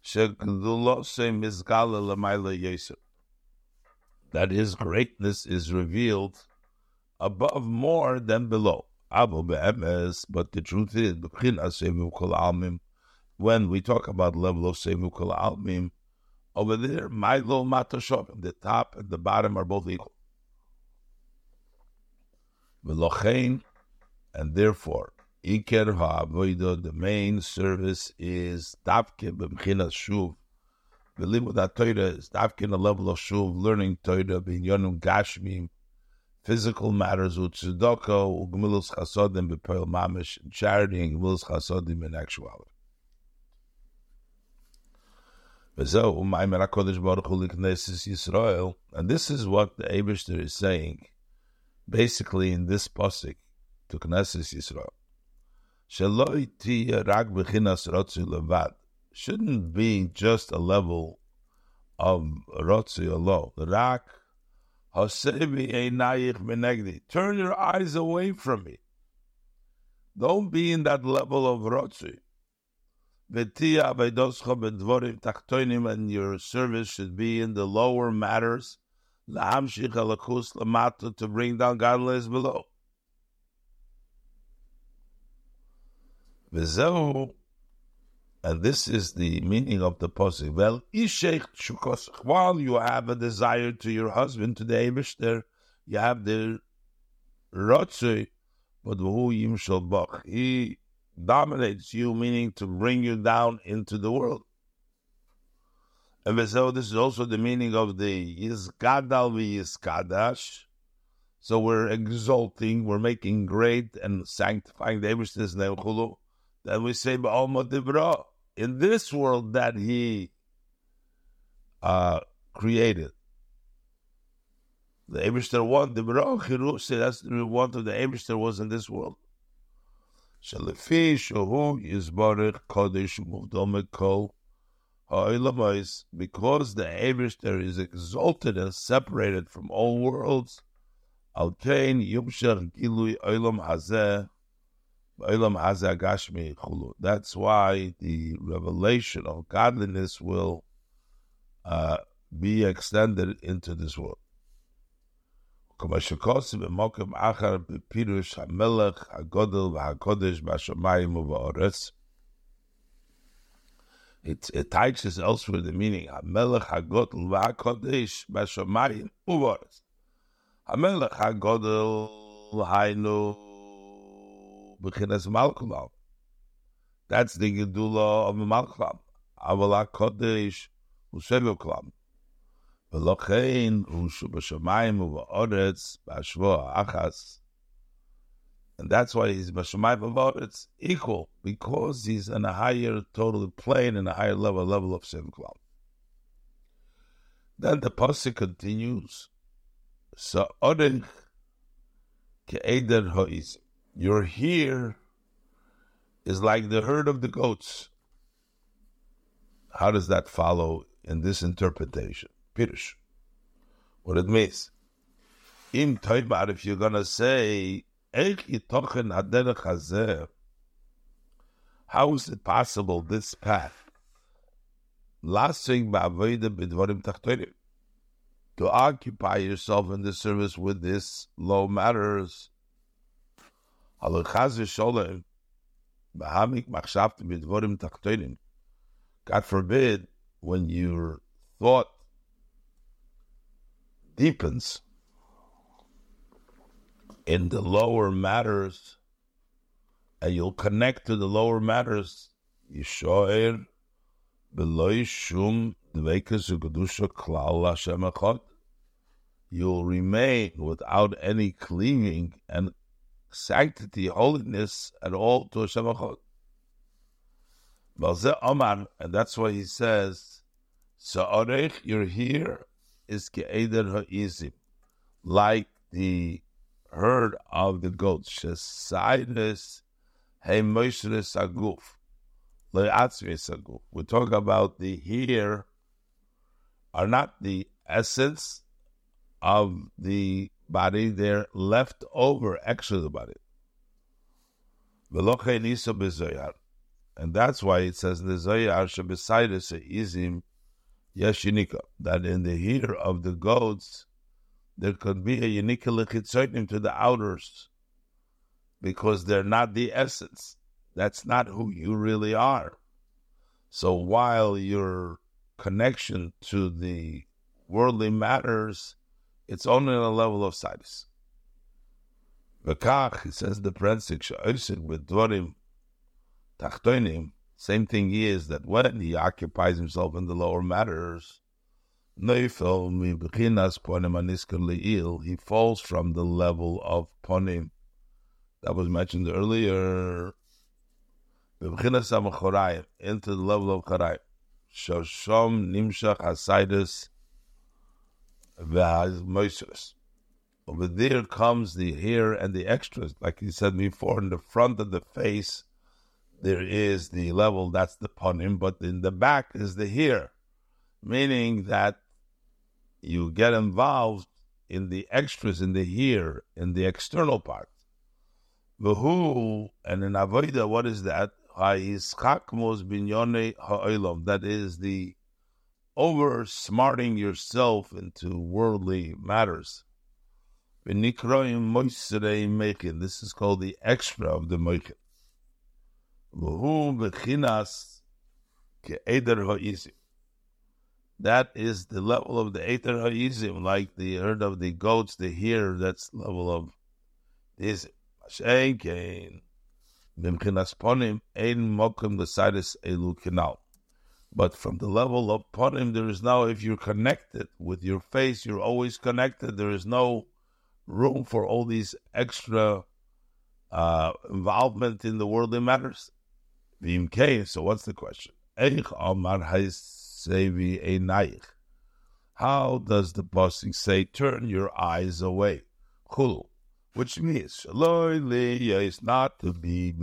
S2: That his greatness is revealed above more than below. But the truth is, when we talk about level of Seviv Kol Almim, over there, Mailo Matashov, the top and the bottom are both equal. And therefore, Iker ha'avodah, the main service is Davke b'mchinas shuv V'limud HaTorah is dafkin a level of shuv, learning Torah, b'inyonim gashmim, physical matters, u'tzedakah, u'gmilus chasodim, b'poel mamish, and charity, and gmilus chasodim in actuality. And this is what the Eibishter is saying, basically in this pasuk to Knesset Yisrael. Shouldn't be just a level of rotzi alone. Rak hasebi einayich menegdi. Turn your eyes away from me. Don't be in that level of rotzi. And your service should be in the lower matters, to bring down godliness below. And this is the meaning of the pasuk. Well, while you have a desire to your husband, to the Eibishter, you have the rotzei, but who yimshal bach. He dominates you, meaning to bring you down into the world. And this is also the meaning of the Yizgadal v'Yizkadash. So we're exalting, we're making great and sanctifying the Eibishter's name, Chulu. Then we say Ba'alma Dibra, in this world that he uh, created. The Eibishter one, Dibra, Chirusi, that's the one of the Eibishter was in this world. Shalefi Shohu Yizbarech Kodesh Muvdom Kol Ha'olamais, because the Eibishter is exalted and separated from all worlds. Al Kain Yumshach Gilui Olam Hazeh Olam Hazeh Gashmi Chulu. That's why the revelation of godliness will uh, be extended into this world. It's it teaches elsewhere the meaning Hamelech Hagodel v'Hakodesh b'Shamayim u'Ba'aretz. Hamelech Hagodel Hainu b'chinas Malkulam. That's the Gedula of the Malkulam. Aval HaKodesh u'Shevukulam. V'lochein u'shu b'Shamayim u'Ba'aretz b'Ashvo Achas. And that's why he's B'Shamayim u'Ba'aretz equal, because he's in a higher total plane, in a higher level, level of Shevukulam. Then the pasuk continues. So Orech ke'eder ha'izim. Your here is like the herd of the goats. How does that follow in this interpretation? Pirush. What it means. Im toibar, if you're going to say, Eich yitochen haderech hazeh, how is it possible, this path, lasting ba'avodah b'dvarim tachtonim, to occupy yourself in the service with this low matters? God forbid, when your thought deepens in the lower matters, and you'll connect to the lower matters, Yishoer b'loi shum dveikus u'kedusha klal Hashem echad. You'll remain without any cleaving and sanctity, holiness at all to Hashem echad. And that's why he says, Sa'orech, you're here, is ke'eder ha'izim, like the herd of the goats. Shesaides he'moishres aguf, le'atzmes aguf. We talk about the here are not the essence of the body, they're left over extra the body. V'lochei niso b'zoyar. And that's why it says in the Zoyar, Shebesaides izim yeshinika, that in the here of the goats, there could be a unika lechitzonim to the outers, because they're not the essence. That's not who you really are. So while your connection to the worldly matters, it's only on a level of sides. V'kach, he says the Prensik, she'osik b'dvarim tachtonim Same thing is that when he occupies himself in the lower matters, he falls from the level of ponim that was mentioned earlier into the level of charayim. Shoshom nimshach hasaidus v'hamoisros. Over there comes the hair and the extras, like he said before. In the front of the face, there is the level, that's the ponim, but in the back is the hair, meaning that you get involved in the extras, in the hair, in the external part. V'hu, and in avoda, what is that? That is the over-smarting yourself into worldly matters. This is called the extra of the moichin. That is the level of the Eter Ha'izim, like the herd of the goats, the hair, that's the level of this. But from the level of ponim, there is no, if you're connected with your face, you're always connected. There is no room for all these extra uh, involvement in the worldly matters. So what's the question? How does the pasuk say, turn your eyes away? Chulu. Which means, is not to be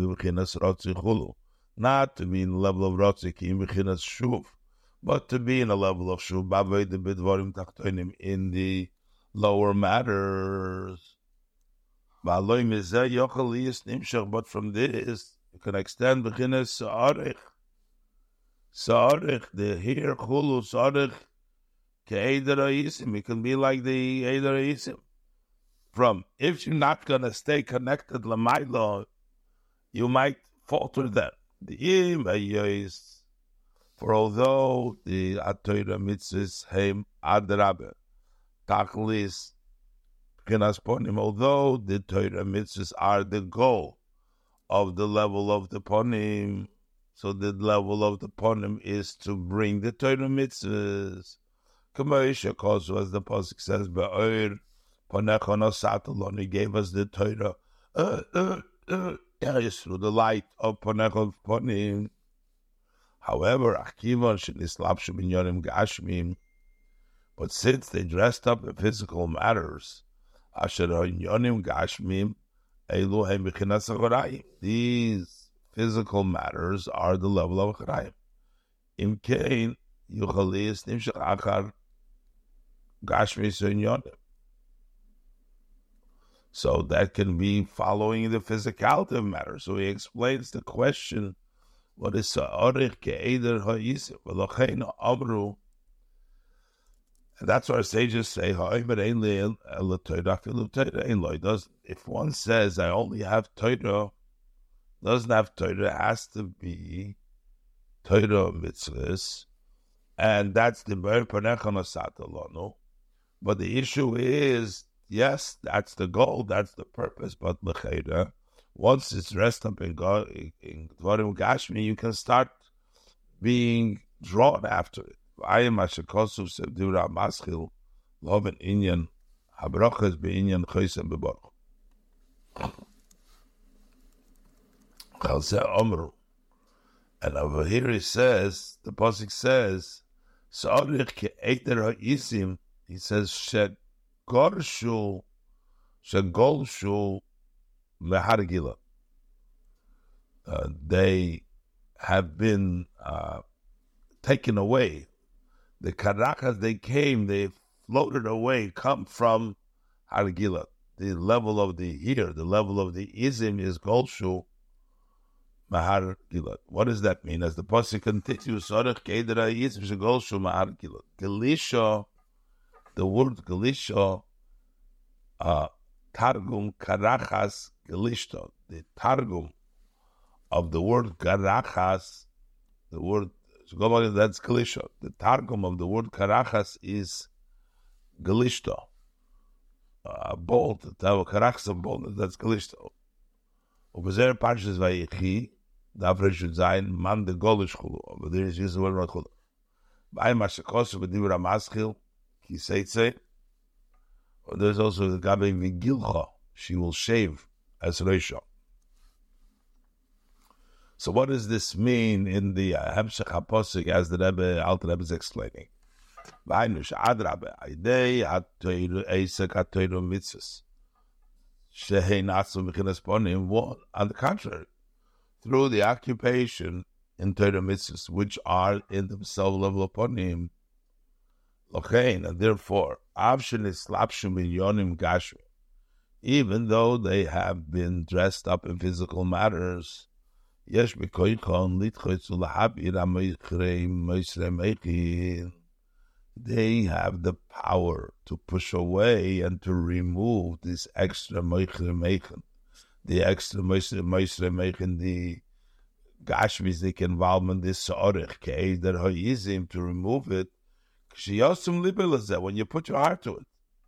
S2: not to be in the level of rotzik, but to be in a level of shuv, in the lower matters. But from this, you can extend b'chinas sa'arich. Sa'arich, the hair, chulu, sa'arich, ke'eder ha'isim. It can be like the eder ha'isim. From, if you're not going to stay connected l'maylo, you might falter that. The im is, for although the Torah mitzvahs heim adrabe, tachlis, p'chinas ponim, although the Torah mitzvahs are the goal of the level of the ponim, so the level of the ponim is to bring the Torah mitzvahs. K'moisha kosu, as the pasuk says, be'or, he gave us the Torah uh, uh, uh, through the light of Panech Ponim. However, but since they dressed up in physical matters, these physical matters are the level of Charayim. Imkein yuchalis nimshach achar gashmi sunyonim. So that can be following the physicality of matter. So he explains the question, what is sa'arich ke'eder ha'isim? V'lochein amru. And that's why our sages say, if one says, I only have Torah, doesn't have Torah, it has to be Torah mitzvahs, and that's the Ber Panechon Asatalonu. But the issue is, yes, that's the goal, that's the purpose, but l'cheira, once it's rest up in God, in Dvarim Gashmi, you can start being drawn after it. I am Ashakosuf Sevdura Maschil, Love and Inyan, Habrachas be Inyan Choysem Beborch. Chalzeh Omru. And over here he says, the Pasuk says, Sa'arich ke'eter ha'isim, he says, Shed Gorshu, Shegolshu Mehargila. They have been uh, taken away. The Karakas, they came, they floated away, come from Hargila. The level of the here, the level of the Izim is Golshu Mehargila. What does that mean? As the Pasuk continues, Sorech Kedra Izim Shegolshu Mehargila. Gelisha, the word Gelisha, uh, Targum Karachas Gelishto, the Targum of the word Karachas, the word, that's Gelisha. The Targum of the word Karachas is Gelishto. Uh, bold, Karachas of boldness, that's Gelishto. Over there, Parshas Vayechi, Dafür should sein, man de golish chulu. But there is used the word not chulu. By Mashakos, with Dibra Maschil, he say, or there's also the Gabe Vigilcha, she will shave as Reisha. So what does this mean in the Hemshech HaPosik as the Rebbe, Alter Rebbe is explaining? Vaynush Adrabe, Aidei HaToiru Eisek HaToiru Mitzvahs. Shehei Natsu Mechinas Ponim, on the contrary, through the occupation in Torah Mitzvahs, which are in themselves level upon him, Lochein, and therefore, Avshin Islapshim Yonim Gashmi, even though they have been dressed up in physical matters, Yesh B'koichon Litchoitzu Lahabir HaMeichrei Meisrei Meichin, they have the power to push away and to remove this extra Meichrei Meichin, the extra Meisrei Meichin, the Gashmizik involvement, this Sa'orich, Ke'eder Ha'yizim, to remove it, when you put your heart to it.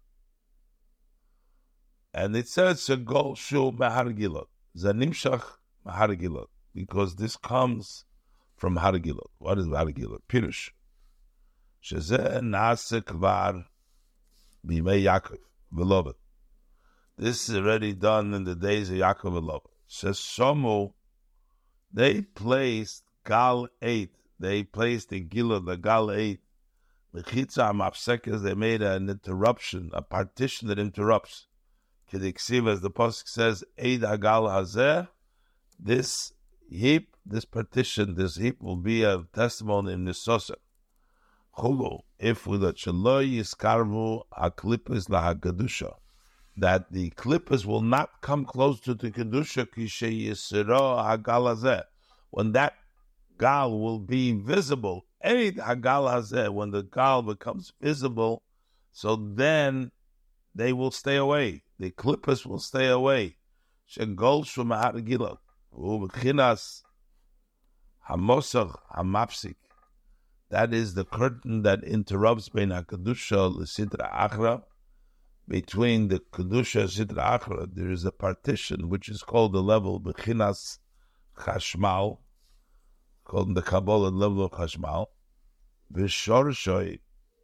S2: And it says, Shegol Shu Mahargilot, Zanimshach Mahargilot, because this comes from Hargilot. What is Hargilot? Pirush. Shezeh Nase Kvar Bimei Yaakov V'Lovet. This is already done in the days of Yaakov V'Lovet. Shesomu, they placed Gal eight. They placed the Gila, the Gal eight. The Chitza Mapsekes, they made an interruption, a partition that interrupts. Kediksiv, as the Pasuk says, Eid Hagal Hazeh, this heap, this partition, this heap will be a testimony in Nisosa. Chulu, if with a Shelo Yiskarvu HaKlippos LaHaKedusha, that the Klippos will not come close to the Kedusha, Kishe Yisro Hagal Hazeh, when that Gal will be visible. Eid Hagal Hazeh, when the Gal becomes visible, so then they will stay away. The Klippos will stay away. Shegol Shu Mahargilot, U'B'chinas Hamosach Hamapsik. That is the curtain that interrupts Bein HaKedusha L'Sitra Achra. Between the Kedusha and Sitra Achra, there is a partition which is called the level B'chinas Chashmal, called in the Kabbalah level of Chashmal, V'shorshoi,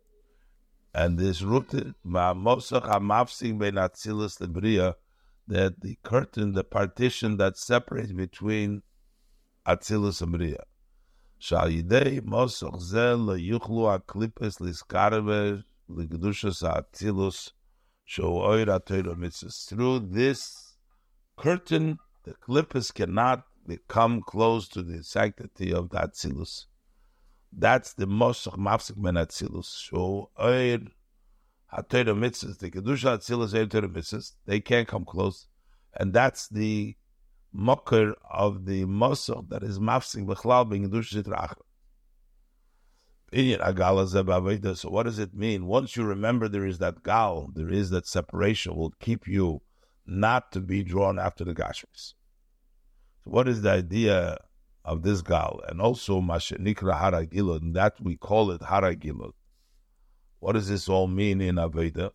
S2: and this rooted Ma'amosach HaMafsik Bein Atzilus Lebriya, that the curtain, the partition that separates between Atzilus and Briya. Shal Yidei Mosach Zeh LeYuchlu HaKlippos L'Iskarver L'Kedushas HaAtzilus Sho'oir HaTorah Mitzvahs. Through this curtain, the Klippos cannot come close to the sanctity of the Atzilus. That's the Mosach Mafsik Ben Atzilus. Sho'oir HaTorah Mitzvahs, the Kedusha Atzilus Eir Torah Mitzvahs, they can't come close. And that's the mocker of the Mosach that is Mafsik B'chlal Ben Kedusha Sitra Achra. So what does it mean? Once you remember there is that gal, there is that separation, will keep you not to be drawn after the Gashmis. So what is the idea of this gal? And also Mashenikra Haragilot, and that we call it Haragilot. What does this all mean in Aveda?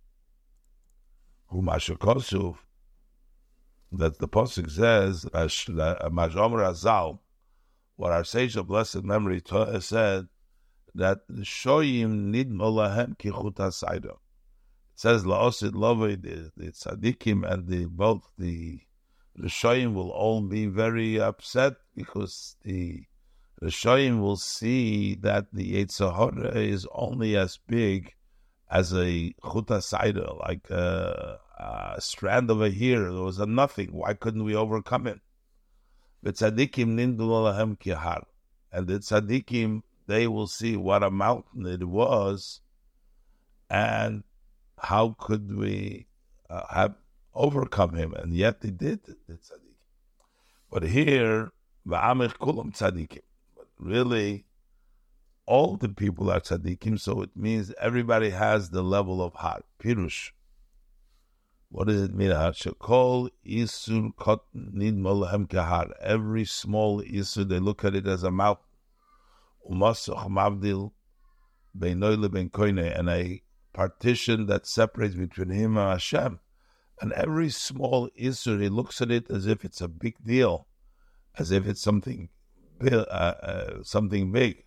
S2: Humashakosuf, that the Pasuk says, Majomer Azal, what our sage of blessed memory said, that the Shoyim nid molahem kichut hasayda. It says la'osid lovei, the, the tzaddikim and the both the Rishoyim will all be very upset because the Rishoyim will see that the Yetzer Hara is only as big as a chut hasayda, like a, a strand of a hair. There was a nothing. Why couldn't we overcome it? The tzaddikim nid molahem kihar, and the tzaddikim, they will see what a mountain it was, and how could we uh, have overcome him? And yet they did, the tzaddikim. But here, v'amich kulam tzaddikim. But really, all the people are tzaddikim, so it means everybody has the level of heart. Pirush. What does it mean? Shekol isur kot nid molahem kahar. Every small isur, they look at it as a mountain. Umasach mavdil beinoyle ben koine, and a partition that separates between him and Hashem. And every small isur, he looks at it as if it's a big deal. as if it's something, uh, uh, something big.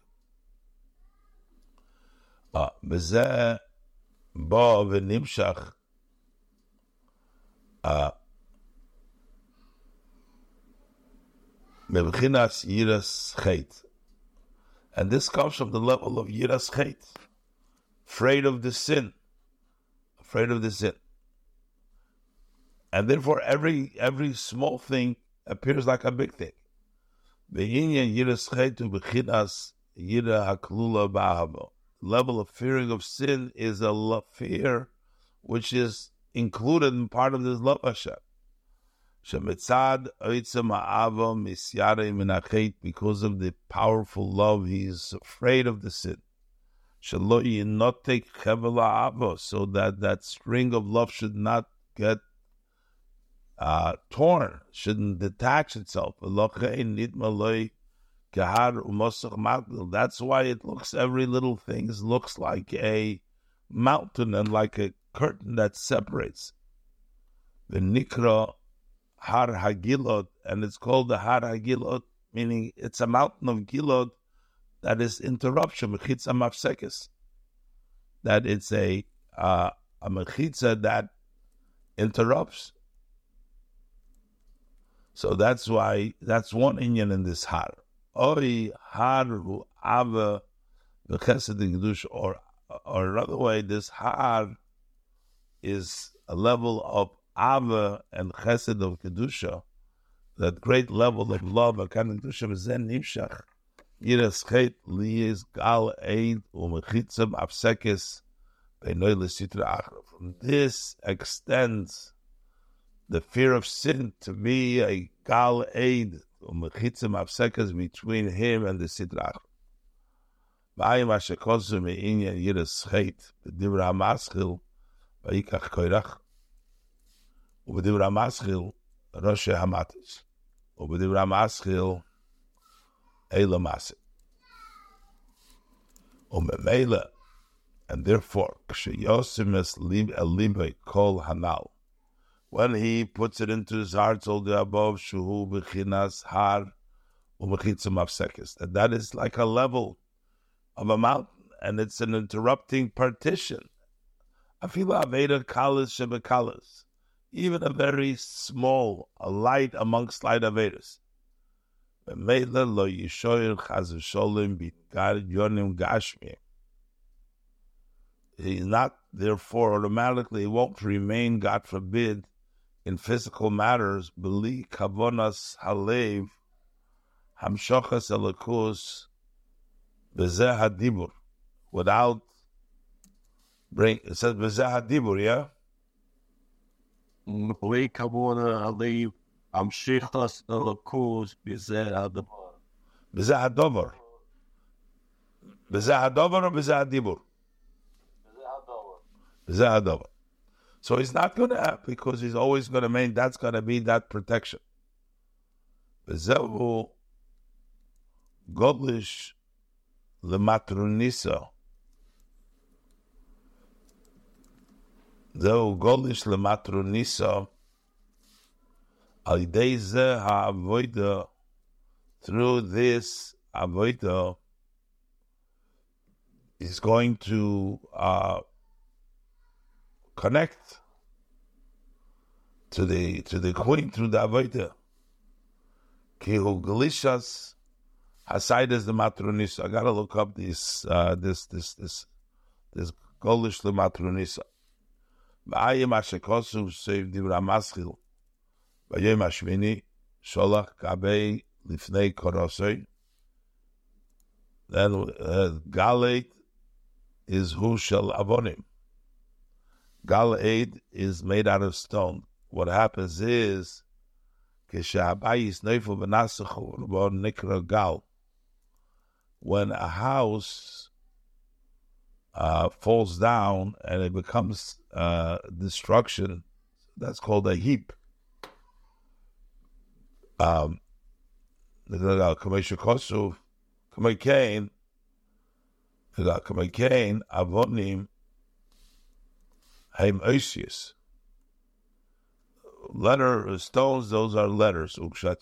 S2: B'zeh bo v'nimshach mebchinas yiras chet, and this comes from the level of yiras chet, afraid of the sin, afraid of the sin, and therefore every every small thing appears like a big thing. Be'inyan yiras chet u b'chinas yira haklula ba'habo. Level of fearing of sin is a love, fear which is included in part of this love Hashem. Shemitzad oitzem ha'ava misyarei minachet, because of the powerful love, he is afraid of the sin. Shelo yinotek chevel ha'ava, so that that string of love should not get uh, torn, shouldn't detach itself. That's why it looks, every little thing looks like a mountain and like a curtain that separates. The Nikra Har Hagilot, and it's called the Har Hagilot, meaning it's a mountain of Gilot that is interruption, Mechitza Mafsekes. That it's a uh, a Mechitza that interrupts. So that's why, that's one inyan in this Har. Oi har hu ava v'chesed kedusha, or or another way, this har is a level of ava and chesed of kedusha, that great level of love. Akan kedusha v'zen nimshach yiras chet liyis gal eid u'mechitzam afsekes be'noi l'sitra achra. From this extends the fear of sin to be a gal eid, between him and the Sidrach. Ba'ayim ashekosu me'inyan yiras chet b'divra ha'maschil v'yikach koirach, u'b'divra ha'maschil roshe hamatis, u'b'divra ha'maschil eila masid. U'memela, and therefore, k'sheyosim es libay kol hanal, when he puts it into his heart, all the above, shuhu b'chinas har u'mechitzum afsekes, that that is like a level of a mountain, and it's an interrupting partition. Afila aveda kalas shebekalas, even a very small, a light amongst light avedas. B'meila lo yishoyer chaz v'sholim b'gad yonim gashmi. He's not, therefore, automatically, he won't remain, God forbid, in physical matters, beli kavonas halev hamshochas elikus bezeh hadibur, without bring. It says bezeh hadibur, yeah.
S3: Beli kavona halev hamshochas elikus bezeh hadibur.
S2: Bezeh hadover. Bezeh hadover or bezeh hadibur? Bezeh hadover. So he's not going to have, because he's always going to maintain, that's going to be that protection. Bezehu godlish lematrunisa. Zehu godlish lematrunisa. Alidei zeh ha'avoida, through this avoida, is going to uh, connect to the to the queen through the avodah. Kihu galishas hasaidas the matronisa. I gotta look up this uh, this this this this golish the matronisa. Ba'ayim ashekosu save divra maschil. Ba'yim ashmini sholach kabei lifnei korosei. Then uh, Galate is who shall avonim. Gal-Eid is made out of stone. What happens is, when a house uh, falls down and it becomes uh, destruction, that's called a heap. Um, avonim Haim Oisius. letter stones, those are letters.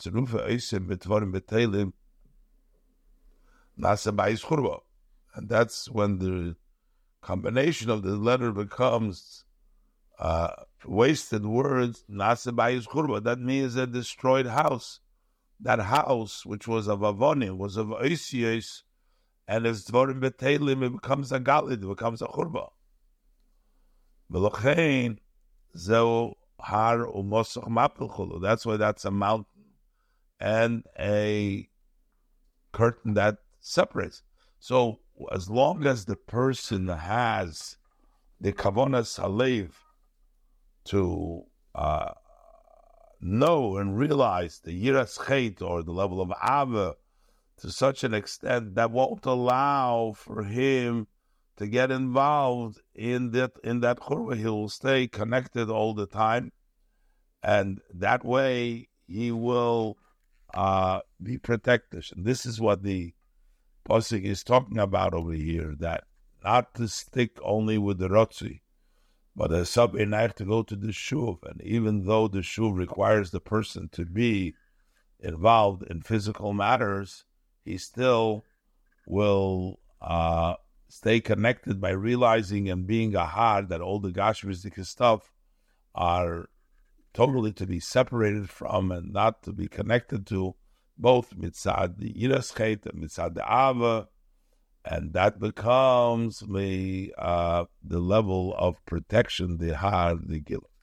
S2: And that's when the combination of the letter becomes uh, wasted words. That means a destroyed house. That house, which was of Avonim, was of Oisios, and as Dvorim Betelim, it becomes a Galid, it becomes a Churba. V'lochein zeu har umosach mapel chulu. That's why that's a mountain and a curtain that separates. So as long as the person has the kavonas halev to uh, know and realize the yiras chet, or the level of ava, to such an extent that won't allow for him to get involved in that in that churva, he will stay connected all the time, and that way he will uh, be protected. And this is what the pasuk is talking about over here, that not to stick only with the rotzi, but a sub enach to go to the shuv. And even though the shuv requires the person to be involved in physical matters, he still will uh, stay connected by realizing and being a had that all the gashmizik stuff are totally to be separated from and not to be connected to, both mitzad the yiras chet and mitzad the ava, and that becomes the uh, the level of protection, the har, the gil.